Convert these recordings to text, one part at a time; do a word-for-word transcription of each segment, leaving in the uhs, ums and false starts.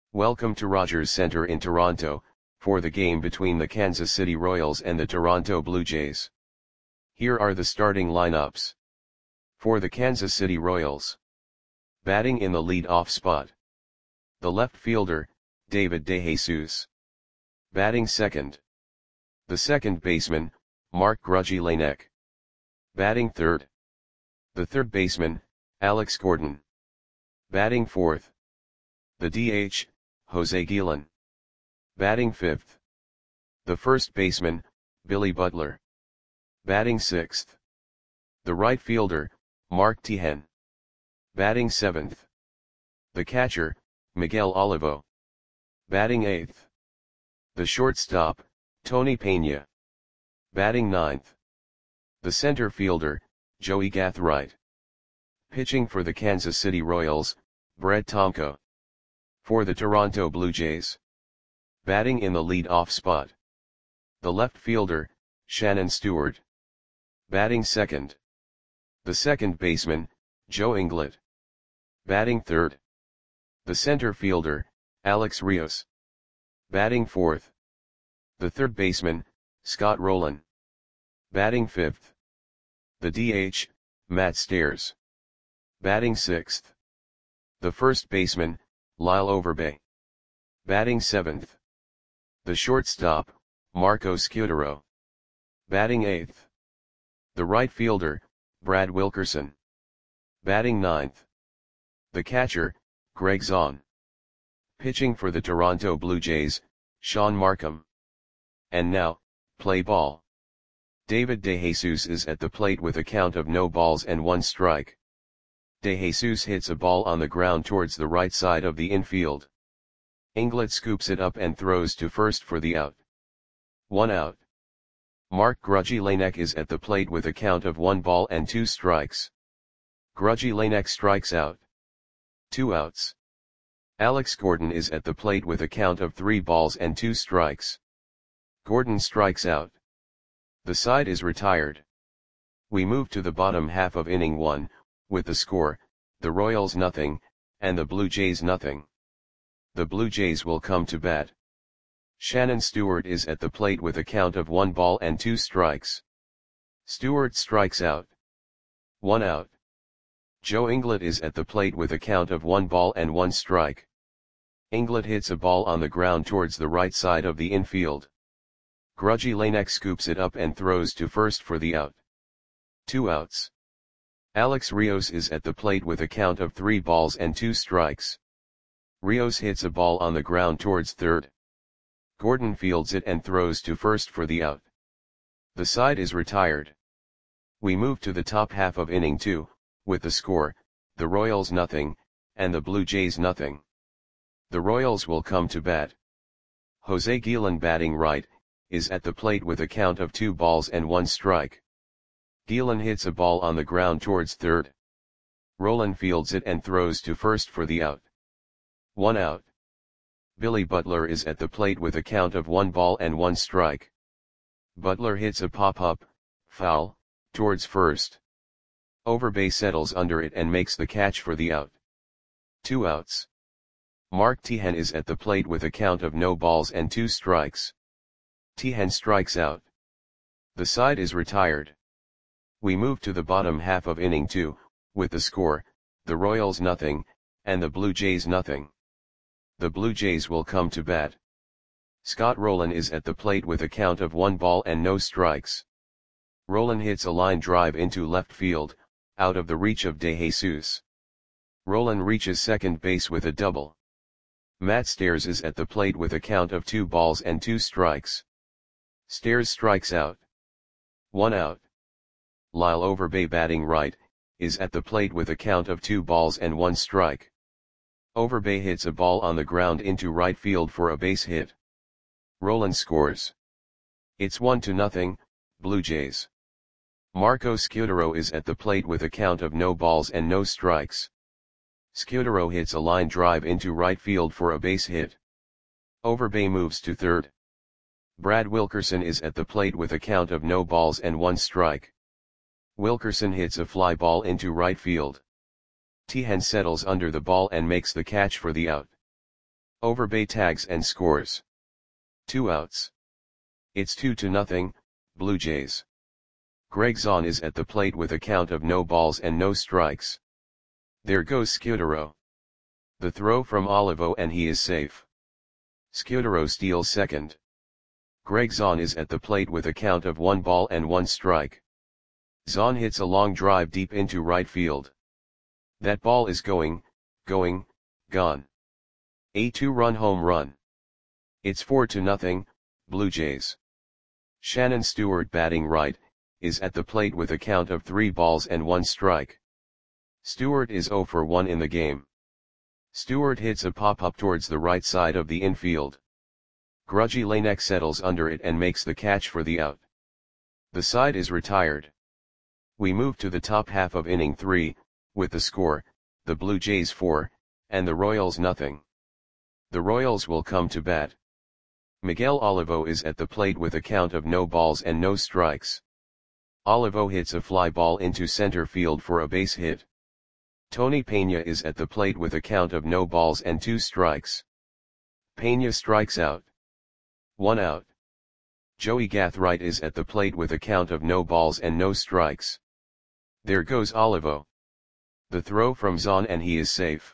Welcome to Rogers Centre in Toronto, for the game between the Kansas City Royals and the Toronto Blue Jays. Here are the starting lineups. For the Kansas City Royals. Batting in the lead-off spot. The left fielder, David DeJesus. Batting second. The second baseman, Mark Grudzielanek. Batting third. The third baseman, Alex Gordon. Batting fourth. The D H, Jose Guillen. Batting fifth. The first baseman, Billy Butler. Batting sixth. The right fielder, Mark Teahen. Batting seventh. The catcher, Miguel Olivo. Batting eighth. The shortstop, Tony Pena. Batting ninth. The center fielder, Joey Gathright. Pitching for the Kansas City Royals, Brett Tomko. For the Toronto Blue Jays. Batting in the lead-off spot. The left fielder, Shannon Stewart. Batting second. The second baseman, Joe Inglet. Batting third. The center fielder, Alex Rios. Batting fourth. The third baseman, Scott Rolen. Batting fifth. The D H, Matt Stairs. Batting sixth. The first baseman, Lyle Overbay. Batting seventh. The shortstop, Marco Scutaro. Batting eighth. The right fielder, Brad Wilkerson. Batting ninth. The catcher, Greg Zahn. Pitching for the Toronto Blue Jays, Sean Markham. And now, play ball. David DeJesus is at the plate with a count of no balls and one strike. DeJesus hits a ball on the ground towards the right side of the infield. Inglet scoops it up and throws to first for the out. One out. Mark Grudzielanek is at the plate with a count of one ball and two strikes. Grudzielanek strikes out. Two outs. Alex Gordon is at the plate with a count of three balls and two strikes. Gordon strikes out. The side is retired. We move to the bottom half of inning one, with the score, the Royals nothing, and the Blue Jays nothing. The Blue Jays will come to bat. Shannon Stewart is at the plate with a count of one ball and two strikes. Stewart strikes out. One out. Joe Inglet is at the plate with a count of one ball and one strike. Inglet hits a ball on the ground towards the right side of the infield. Grudzielanek scoops it up and throws to first for the out. Two outs. Alex Rios is at the plate with a count of three balls and two strikes. Rios hits a ball on the ground towards third. Gordon fields it and throws to first for the out. The side is retired. We move to the top half of inning two, with the score, the Royals nothing, and the Blue Jays nothing. The Royals will come to bat. Jose Guillen, batting right, is at the plate with a count of two balls and one strike. Guillen hits a ball on the ground towards third. Rolen fields it and throws to first for the out. One out. Billy Butler is at the plate with a count of one ball and one strike. Butler hits a pop-up, foul, towards first. Overbay settles under it and makes the catch for the out. Two outs. Mark Teahen is at the plate with a count of no balls and two strikes. Teahen strikes out. The side is retired. We move to the bottom half of inning two, with the score, the Royals nothing, and the Blue Jays nothing. The Blue Jays will come to bat. Scott Rolen is at the plate with a count of one ball and no strikes. Rolen hits a line drive into left field, out of the reach of DeJesus. Rolen reaches second base with a double. Matt Stairs is at the plate with a count of two balls and two strikes. Stairs strikes out. One out. Lyle Overbay, batting right, is at the plate with a count of two balls and one strike. Overbay hits a ball on the ground into right field for a base hit. Rolen scores. It's one to nothing, Blue Jays. Marco Scutaro is at the plate with a count of no balls and no strikes. Scutaro hits a line drive into right field for a base hit. Overbay moves to third. Brad Wilkerson is at the plate with a count of no balls and one strike. Wilkerson hits a fly ball into right field. Teahen settles under the ball and makes the catch for the out. Overbay tags and scores. Two outs. It's two to nothing, Blue Jays. Greg Zahn is at the plate with a count of no balls and no strikes. There goes Scudero. The throw from Olivo and he is safe. Scudero steals second. Greg Zahn is at the plate with a count of one ball and one strike. Zahn hits a long drive deep into right field. That ball is going, going, gone. A two-run home run. It's four to nothing, Blue Jays. Shannon Stewart, batting right, is at the plate with a count of three balls and one strike. Stewart is zero for one in the game. Stewart hits a pop-up towards the right side of the infield. Grudgy Lanek settles under it and makes the catch for the out. The side is retired. We move to the top half of inning three, with the score, the Blue Jays four, and the Royals nothing. The Royals will come to bat. Miguel Olivo is at the plate with a count of no balls and no strikes. Olivo hits a fly ball into center field for a base hit. Tony Peña is at the plate with a count of no balls and two strikes. Peña strikes out. One out. Joey Gathright is at the plate with a count of no balls and no strikes. There goes Olivo. The throw from Zahn and he is safe.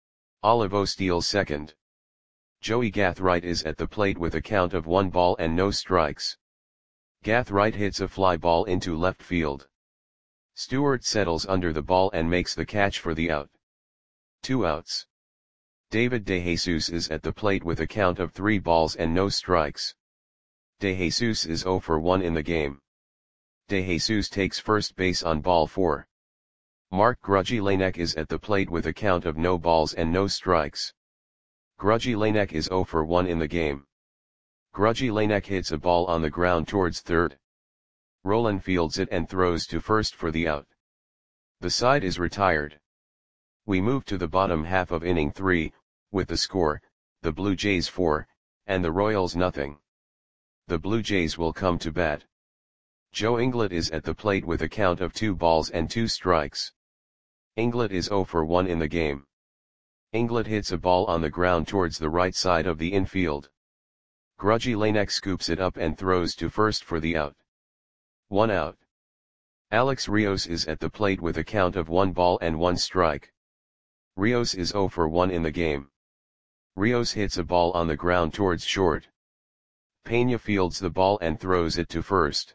Olivo steals second. Joey Gathright is at the plate with a count of one ball and no strikes. Gathright hits a fly ball into left field. Stewart settles under the ball and makes the catch for the out. Two outs. David DeJesus is at the plate with a count of three balls and no strikes. DeJesus is zero for one in the game. DeJesus takes first base on ball four. Mark Grudgy Lanek is at the plate with a count of no balls and no strikes. Grudgy Lanek is zero for one in the game. Grudgy Lanek hits a ball on the ground towards third. Rolen fields it and throws to first for the out. The side is retired. We move to the bottom half of inning three, with the score, the Blue Jays four, and the Royals nothing. The Blue Jays will come to bat. Joe Inglet is at the plate with a count of two balls and two strikes. Inglet is zero for one in the game. Inglet hits a ball on the ground towards the right side of the infield. Grudgy Lanek scoops it up and throws to first for the out. One out. Alex Rios is at the plate with a count of one ball and one strike. Rios is zero for one in the game. Rios hits a ball on the ground towards short. Peña fields the ball and throws it to first.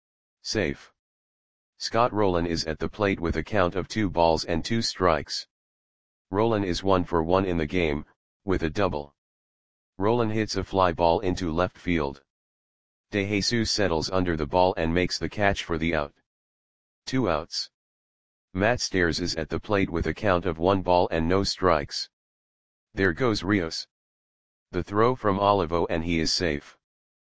Safe. Scott Rolen is at the plate with a count of two balls and two strikes. Rolen is one for one in the game, with a double. Rolen hits a fly ball into left field. DeJesus settles under the ball and makes the catch for the out. Two outs. Matt Stairs is at the plate with a count of one ball and no strikes. There goes Rios. The throw from Olivo and he is safe.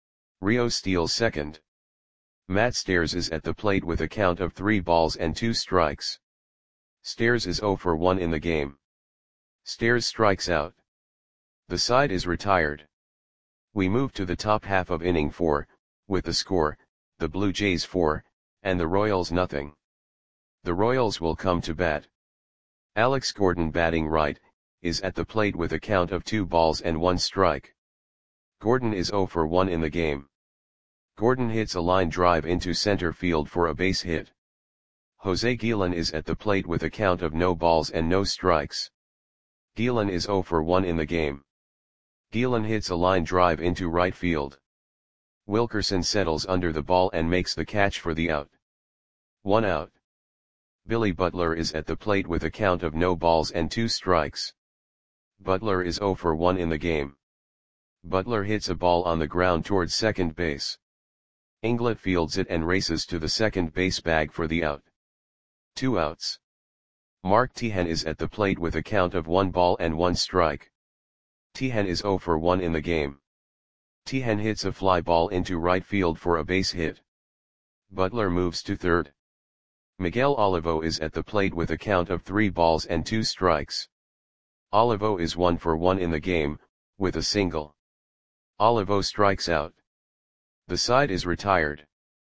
Rios steals second. Matt Stairs is at the plate with a count of three balls and two strikes. Stairs is zero for one in the game. Stairs strikes out. The side is retired. We move to the top half of inning four, with the score, the Blue Jays four, and the Royals nothing. The Royals will come to bat. Alex Gordon, batting right, is at the plate with a count of two balls and one strike. Gordon is zero for one in the game. Gordon hits a line drive into center field for a base hit. Jose Guillen is at the plate with a count of no balls and no strikes. Guillen is zero for one in the game. Guillen hits a line drive into right field. Wilkerson settles under the ball and makes the catch for the out. One out. Billy Butler is at the plate with a count of no balls and two strikes. Butler is zero for one in the game. Butler hits a ball on the ground towards second base. Inglet fields it and races to the second base bag for the out. Two outs. Mark Teahen is at the plate with a count of one ball and one strike. Teahen is zero for one in the game. Teahen hits a fly ball into right field for a base hit. Butler moves to third. Miguel Olivo is at the plate with a count of three balls and two strikes. Olivo is one for one in the game, with a single. Olivo strikes out. The side is retired.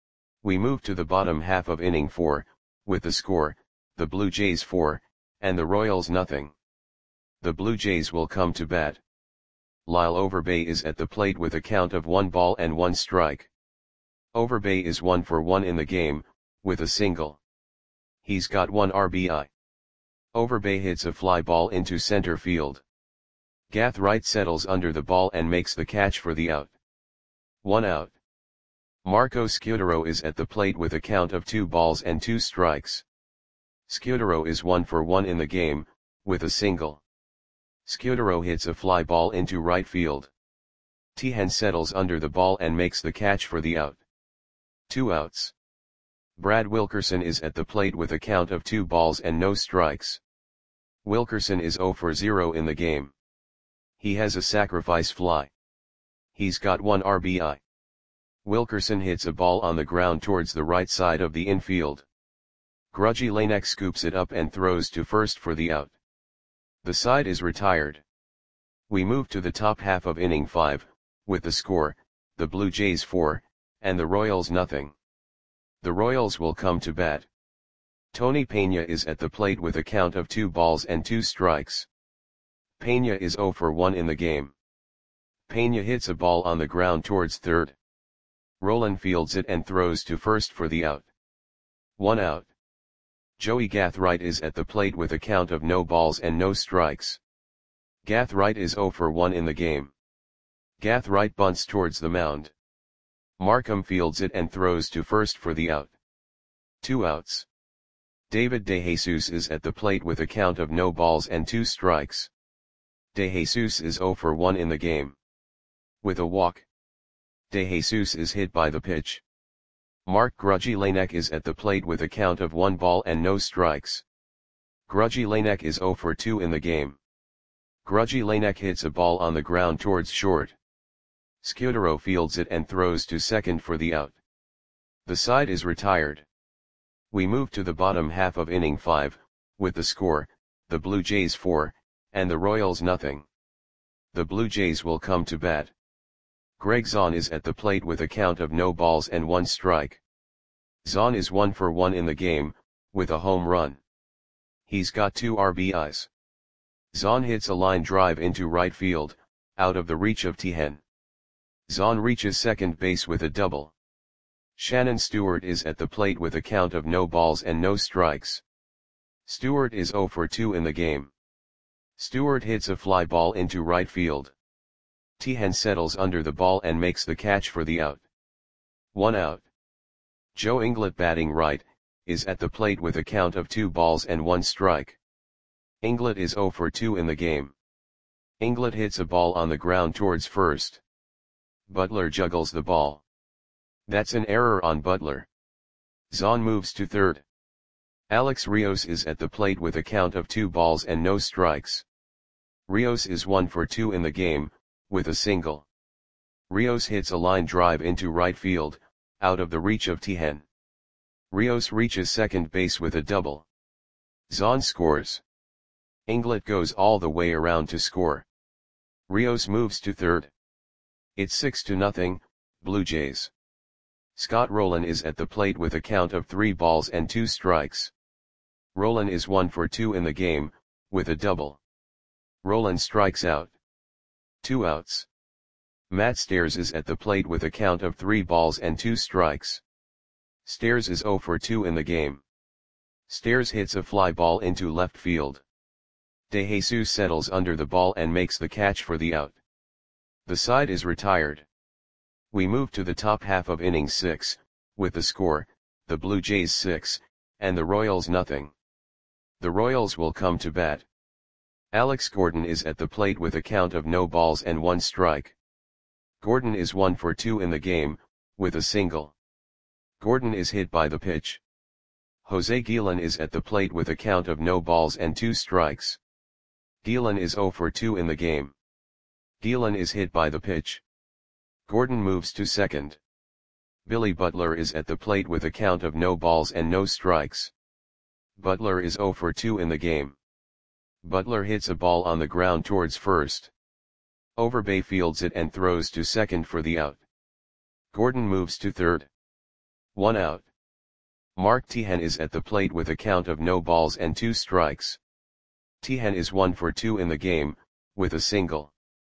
We move to the bottom half of inning four, with the score, the Blue Jays four, and the Royals nothing. The Blue Jays will come to bat. Lyle Overbay is at the plate with a count of one ball and one strike. Overbay is one for one in the game, with a single. He's got one R B I. Overbay hits a fly ball into center field. Gath Wright settles under the ball and makes the catch for the out. One out. Marco Scutaro is at the plate with a count of two balls and two strikes. Scutaro is one for one in the game, with a single. Scutaro hits a fly ball into right field. Tejan settles under the ball and makes the catch for the out. Two outs. Brad Wilkerson is at the plate with a count of two balls and no strikes. Wilkerson is zero for zero in the game. He has a sacrifice fly. He's got one R B I. Wilkerson hits a ball on the ground towards the right side of the infield. Grudgy Lanek scoops it up and throws to first for the out. The side is retired. We move to the top half of inning five, with the score, the Blue Jays four, and the Royals nothing. The Royals will come to bat. Tony Peña is at the plate with a count of two balls and two strikes. Peña is zero for one in the game. Peña hits a ball on the ground towards third. Rolen fields it and throws to first for the out. One out. Joey Gath Wright is at the plate with a count of no balls and no strikes. Gath Wright is zero for one in the game. Gath Wright bunts towards the mound. Markham fields it and throws to first for the out. Two outs. David DeJesus is at the plate with a count of no balls and two strikes. DeJesus is zero for one in the game. With a walk. DeJesus is hit by the pitch. Mark Grudgy Lanek is at the plate with a count of one ball and no strikes. Grudgy Lanek is zero for two in the game. Grudgy Lanek hits a ball on the ground towards short. Scutaro fields it and throws to second for the out. The side is retired. We move to the bottom half of inning five, with the score, the Blue Jays four, and the Royals nothing. The Blue Jays will come to bat. Greg Zahn is at the plate with a count of no balls and one strike. Zahn is one for one in the game, with a home run. He's got two R B Is. Zahn hits a line drive into right field, out of the reach of Tejan. Zahn reaches second base with a double. Shannon Stewart is at the plate with a count of no balls and no strikes. Stewart is zero for two in the game. Stewart hits a fly ball into right field. Tejan settles under the ball and makes the catch for the out. One out. Joe Inglet batting right, is at the plate with a count of two balls and one strike. Inglet is zero for two in the game. Inglet hits a ball on the ground towards first. Butler juggles the ball. That's an error on Butler. Zahn moves to third. Alex Rios is at the plate with a count of two balls and no strikes. Rios is one for two in the game, with a single. Rios hits a line drive into right field, out of the reach of Tejan. Rios reaches second base with a double. Zahn scores. Inglet goes all the way around to score. Rios moves to third. It's six to nothing, Blue Jays. Scott Rolen is at the plate with a count of three balls and two strikes. Rolen is one for two in the game, with a double. Rolen strikes out. Two outs. Matt Stairs is at the plate with a count of three balls and two strikes. Stairs is zero for two in the game. Stairs hits a fly ball into left field. DeJesus settles under the ball and makes the catch for the out. The side is retired. We move to the top half of inning six, with the score, the Blue Jays six, and the Royals nothing. The Royals will come to bat. Alex Gordon is at the plate with a count of no balls and one strike. Gordon is one for two in the game, with a single. Gordon is hit by the pitch. Jose Guillen is at the plate with a count of no balls and two strikes. Guillen is zero for two in the game. Guillen is hit by the pitch. Gordon moves to second. Billy Butler is at the plate with a count of no balls and no strikes. Butler is zero for two in the game. Butler hits a ball on the ground towards first. Overbay fields it and throws to second for the out. Gordon moves to third. One out. Mark Tejan is at the plate with a count of no balls and two strikes. Tejan is one for two in the game, with a single.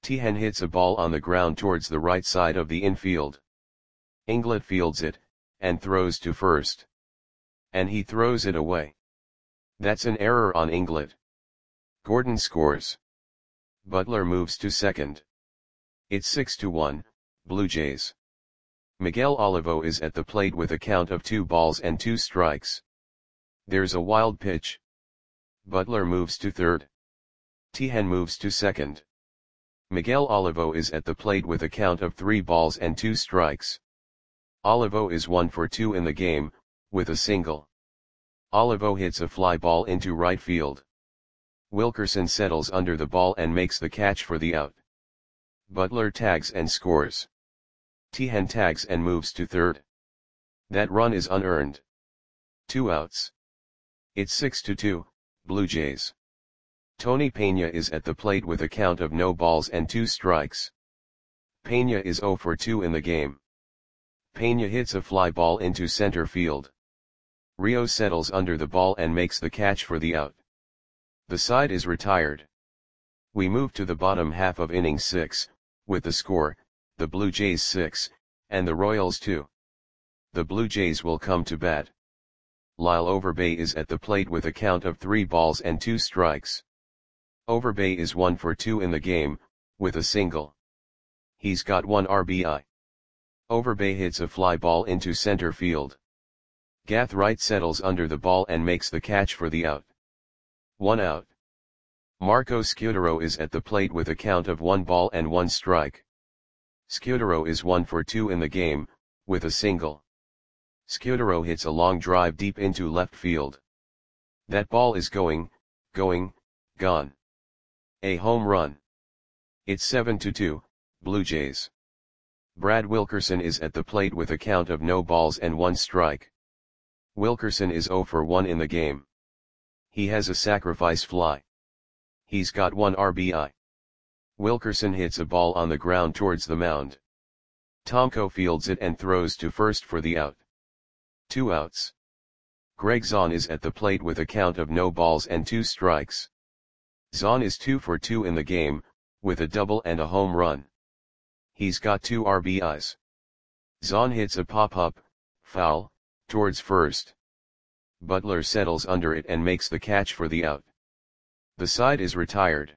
Tihan hits a ball on the ground towards the right side of the infield. Inglet fields it, and throws to first. And he throws it away. That's an error on Inglet. Gordon scores. Butler moves to second. It's six to one, Blue Jays. Miguel Olivo is at the plate with a count of two balls and two strikes. There's a wild pitch. Butler moves to third. Tihan moves to second. Miguel Olivo is at the plate with a count of three balls and two strikes. Olivo is one for two in the game, with a single. Olivo hits a fly ball into right field. Wilkerson settles under the ball and makes the catch for the out. Butler tags and scores. Tihan tags and moves to third. That run is unearned. Two outs. It's six to two, Blue Jays. Tony Peña is at the plate with a count of no balls and two strikes. Peña is zero for two in the game. Peña hits a fly ball into center field. Rios settles under the ball and makes the catch for the out. The side is retired. We move to the bottom half of inning six, with the score, the Blue Jays six, and the Royals two. The Blue Jays will come to bat. Lyle Overbay is at the plate with a count of three balls and two strikes. Overbay is one for two in the game, with a single. He's got one R B I. Overbay hits a fly ball into center field. Gathright settles under the ball and makes the catch for the out. One out. Marco Scutaro is at the plate with a count of one ball and one strike. Scutaro is one for two in the game, with a single. Scutaro hits a long drive deep into left field. That ball is going, going, gone. A home run. It's seven to two, Blue Jays. Brad Wilkerson is at the plate with a count of no balls and one strike. Wilkerson is zero for one in the game. He has a sacrifice fly. He's got one R B I. Wilkerson hits a ball on the ground towards the mound. Tomko fields it and throws to first for the out. Two outs. Greg Zahn is at the plate with a count of no balls and two strikes. Zahn is two for two in the game, with a double and a home run. He's got two R B Is. Zahn hits a pop-up, foul, towards first. Butler settles under it and makes the catch for the out. The side is retired.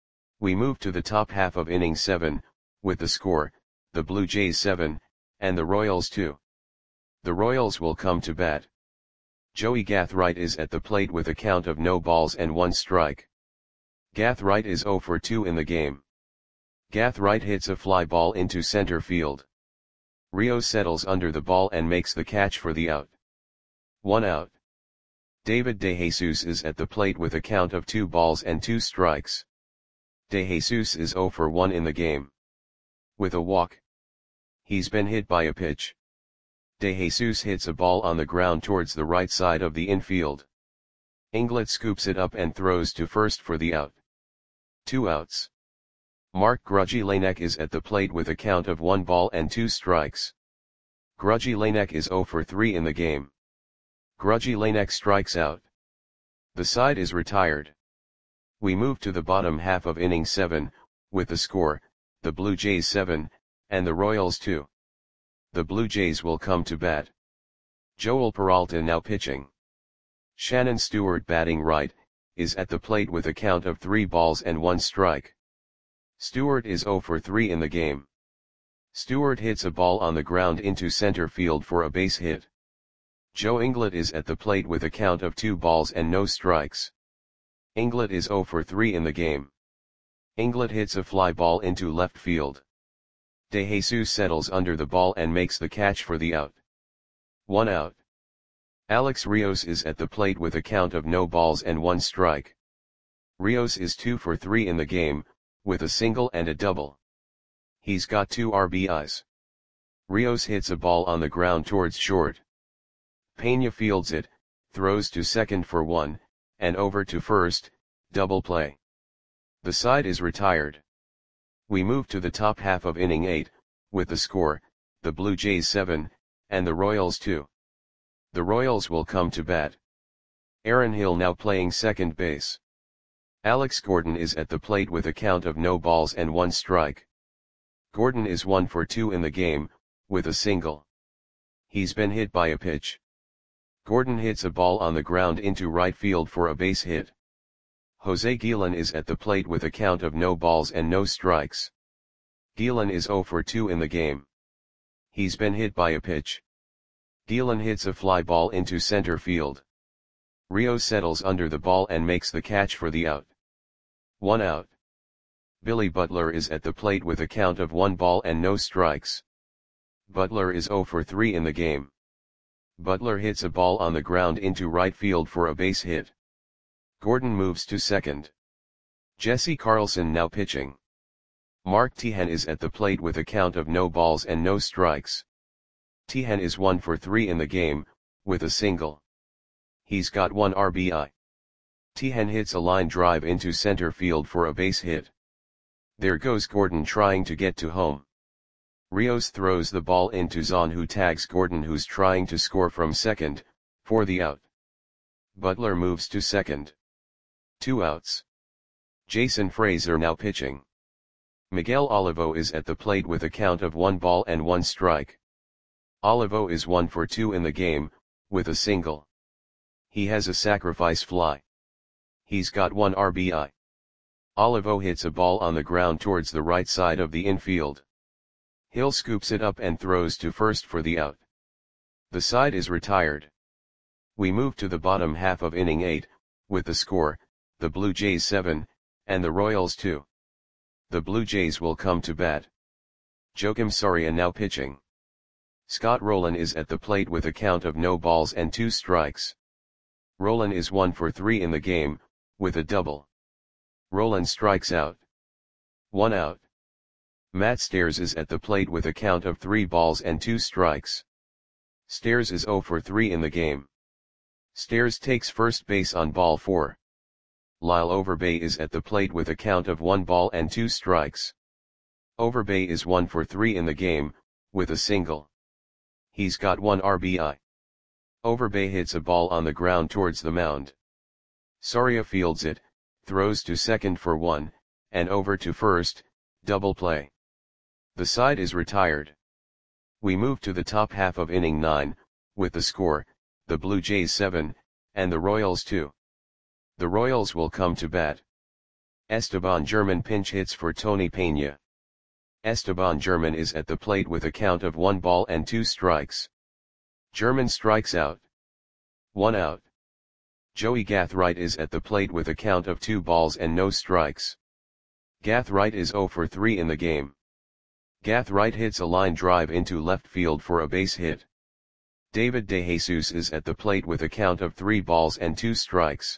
We move to the top half of inning seven, with the score, the Blue Jays seven, and the Royals two. The Royals will come to bat. Joey Gathright is at the plate with a count of no balls and one strike. Gathright is zero for two in the game. Gathright hits a fly ball into center field. Rios settles under the ball and makes the catch for the out. One out. David DeJesus is at the plate with a count of two balls and two strikes. DeJesus is zero for one in the game. With a walk. He's been hit by a pitch. DeJesus hits a ball on the ground towards the right side of the infield. Inglet scoops it up and throws to first for the out. Two outs. Mark Grudzielanek is at the plate with a count of one ball and two strikes. Grudzielanek is zero for three in the game. Grudzielanek strikes out. The side is retired. We move to the bottom half of inning seven, with the score, the Blue Jays seven, and the Royals two. The Blue Jays will come to bat. Joel Peralta now pitching. Shannon Stewart batting right, is at the plate with a count of three balls and one strike. Stewart is zero for three in the game. Stewart hits a ball on the ground into center field for a base hit. Joe Inglet is at the plate with a count of two balls and no strikes. Inglet is zero for three in the game. Inglet hits a fly ball into left field. DeJesus settles under the ball and makes the catch for the out. One out. Alex Rios is at the plate with a count of no balls and one strike. Rios is two for three in the game, with a single and a double. He's got two R B Is. Rios hits a ball on the ground towards short. Peña fields it, throws to second for one, and over to first, double play. The side is retired. We move to the top half of inning eight, with the score, the Blue Jays seven, and the Royals two. The Royals will come to bat. Aaron Hill now playing second base. Alex Gordon is at the plate with a count of no balls and one strike. Gordon is one for two in the game, with a single. He's been hit by a pitch. Gordon hits a ball on the ground into right field for a base hit. Jose Guillen is at the plate with a count of no balls and no strikes. Guillen is zero for two in the game. He's been hit by a pitch. Guillen hits a fly ball into center field. Rios settles under the ball and makes the catch for the out. One out. Billy Butler is at the plate with a count of one ball and no strikes. Butler is zero for three in the game. Butler hits a ball on the ground into right field for a base hit. Gordon moves to second. Jesse Carlson now pitching. Mark Teahen is at the plate with a count of no balls and no strikes. Teahen is one for three in the game, with a single. He's got one R B I. Teahen hits a line drive into center field for a base hit. There goes Gordon trying to get to home. Rios throws the ball into Zahn, who tags Gordon, who's trying to score from second, for the out. Butler moves to second. Two outs. Jason Frazier now pitching. Miguel Olivo is at the plate with a count of one ball and one strike. Olivo is one for two in the game, with a single. He has a sacrifice fly. He's got one R B I. Olivo hits a ball on the ground towards the right side of the infield. Hill scoops it up and throws to first for the out. The side is retired. We move to the bottom half of inning eight, with the score, the Blue Jays seven, and the Royals two. The Blue Jays will come to bat. Joakim Soria now pitching. Scott Rowland is at the plate with a count of no balls and two strikes. Rowland is one for three in the game, with a double. Rowland strikes out. One out. Matt Stairs is at the plate with a count of three balls and two strikes. Stairs is zero for three in the game. Stairs takes first base on ball four. Lyle Overbay is at the plate with a count of one ball and two strikes. Overbay is one for three in the game, with a single. He's got one R B I. Overbay hits a ball on the ground towards the mound. Soria fields it, throws to second for one, and over to first, double play. The side is retired. We move to the top half of inning nine, with the score, the Blue Jays seven, and the Royals two. The Royals will come to bat. Esteban German pinch hits for Tony Pena. Esteban German is at the plate with a count of one ball and two strikes. German strikes out. One out. Joey Gathright is at the plate with a count of two balls and no strikes. Gathright is zero for three in the game. Gathright hits a line drive into left field for a base hit. David DeJesus is at the plate with a count of three balls and two strikes.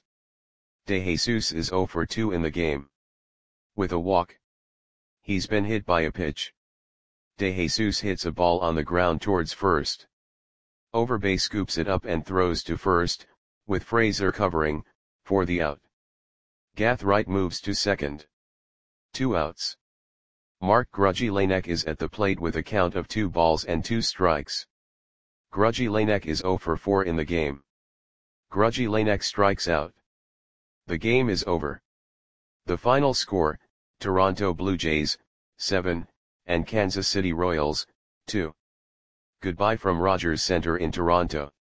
DeJesus is zero for two in the game. With a walk. He's been hit by a pitch. DeJesus hits a ball on the ground towards first. Overbay scoops it up and throws to first, with Frazier covering, for the out. Gathright moves to second. Two outs. Mark Grudzielanek is at the plate with a count of two balls and two strikes. Grudzielanek is zero for four in the game. Grudzielanek strikes out. The game is over. The final score, Toronto Blue Jays, seven, and Kansas City Royals, two. Goodbye from Rogers Center in Toronto.